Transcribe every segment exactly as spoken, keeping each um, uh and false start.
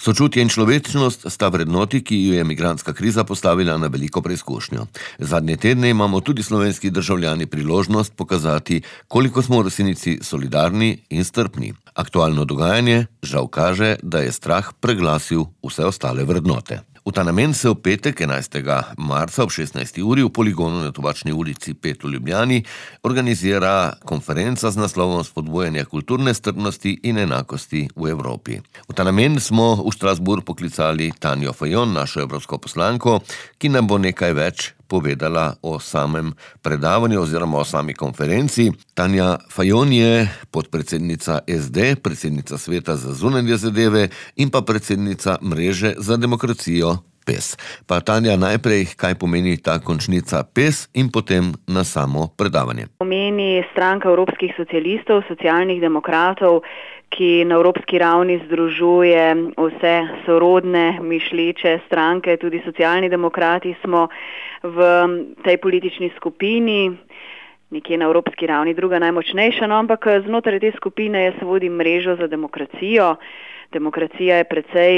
Sočutje in človečnost sta vrednoti, ki ju je migrantska kriza postavila na veliko preizkušnjo. Zadnje tedne imamo tudi slovenski državljani priložnost pokazati, koliko smo v resnici solidarni in strpni. Aktualno dogajanje žal kaže, da je strah preglasil vse ostale vrednote. V ta namen se v petek, enajstega marca ob šestnajsti uri v poligonu na Tobačni ulici pet v Ljubljani organizira konferenca z naslovom Spodbujanje kulturne strpnosti in enakosti v Evropi. V ta namen smo v Strasbourg poklicali Tanjo Fajon, našo evropsko poslanko, ki nam bo nekaj več povedala o samem predavanju oziroma o sami konferenci. Tanja Fajon je podpredsednica es de, predsednica Sveta za zunanje zadeve in pa predsednica Mreže za demokracijo P E S. Pa Tanja, najprej, kaj pomeni ta končnica P E S in potem na samo predavanje. Pomeni Stranka evropskih socialistov, socialnih demokratov, ki na evropski ravni združuje vse sorodne mišleče stranke, tudi socialni demokrati smo v tej politični skupini, nekje na evropski ravni druga najmočnejša, no, ampak znotraj te skupine jaz vodim Mrežo za demokracijo. Demokracija je precej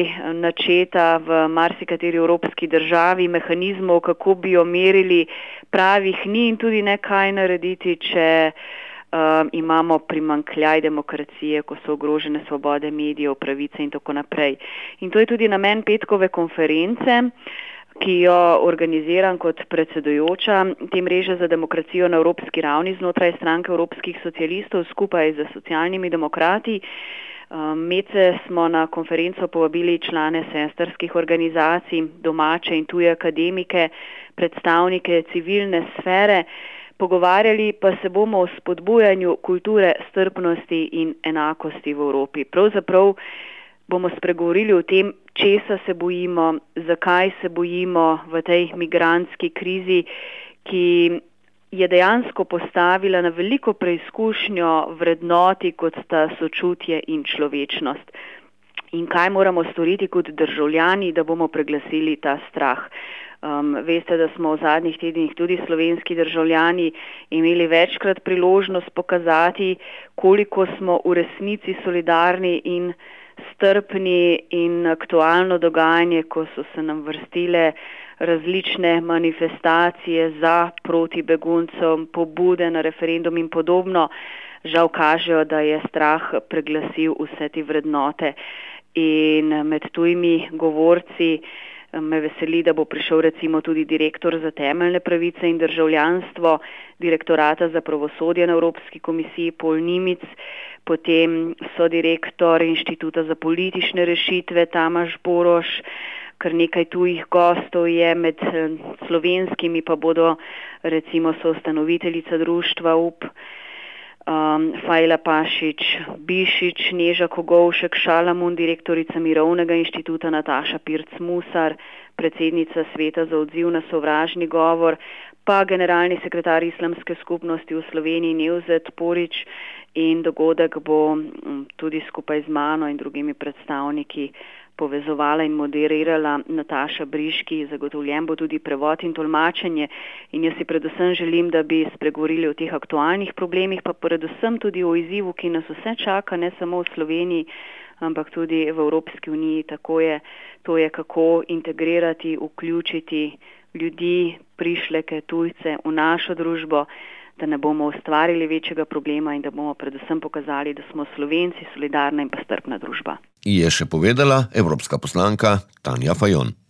načeta v marsikateri evropski državi, mehanizmov, kako bi jo merili, pravih ni in tudi ne kaj narediti, če Uh, imamo primanjkljaj demokracije, ko so ogrožene svobode medijev, pravice in tako naprej. In to je tudi namen petkove konference, ki jo organiziram kot predsedujoča te Mreže za demokracijo na evropski ravni znotraj Stranke evropskih socialistov skupaj z socialnimi demokrati. Uh, Medse smo na konferenco povabili člane sestrskih organizacij, domače in tuje akademike, predstavnike civilne sfere. Pogovarjali pa se bomo o spodbujanju kulture strpnosti in enakosti v Evropi. Pravzaprav bomo spregovorili o tem, česa se bojimo, zakaj se bojimo v tej migrantski krizi, ki je dejansko postavila na veliko preizkušnjo vrednoti, kot sta sočutje in človečnost. In kaj moramo storiti kot državljani, da bomo preglasili ta strah. Um, veste, da smo v zadnjih tednih tudi slovenski državljani imeli večkrat priložnost pokazati, koliko smo v resnici solidarni in strpni, in aktualno dogajanje, ko so se nam vrstile različne manifestacije za proti beguncem, pobude na referendum in podobno, žal kažejo, da je strah preglasil vse te vrednote. In med tujimi govorci me veseli, da bo prišel recimo tudi direktor za temeljne pravice in državljanstvo Direktorata za pravosodje na Evropski komisiji Pol Nimic, potem so direktor Inštituta za politične rešitve Tamaž Boroš, kar nekaj tujih gostov je, med slovenskimi pa bodo recimo soustanoviteljica društva U P, Um, Fajla Pašič, Bišič, Neža Kogovšek, Šalamun, direktorica Mirovnega inštituta Nataša Pirc-Musar, predsednica Sveta za odziv na sovražni govor, pa generalni sekretar Islamske skupnosti v Sloveniji Nevzet Porič, in dogodek bo tudi skupaj z mano in drugimi predstavniki povezovala in moderirala Nataša Briški, zagotovljen bo tudi prevod in tolmačenje. In jaz si predvsem želim, da bi spregovorili o teh aktualnih problemih, pa predvsem tudi o izzivu, ki nas vse čaka, ne samo v Sloveniji, ampak tudi v Evropski uniji. Tako je, to je kako integrirati, vključiti ljudi, prišleke, tujce v našo družbo, da ne bomo ustvarili večjega problema in da bomo predvsem pokazali, da smo Slovenci solidarna in pa strpna družba. Je še povedala evropska poslanka Tanja Fajon.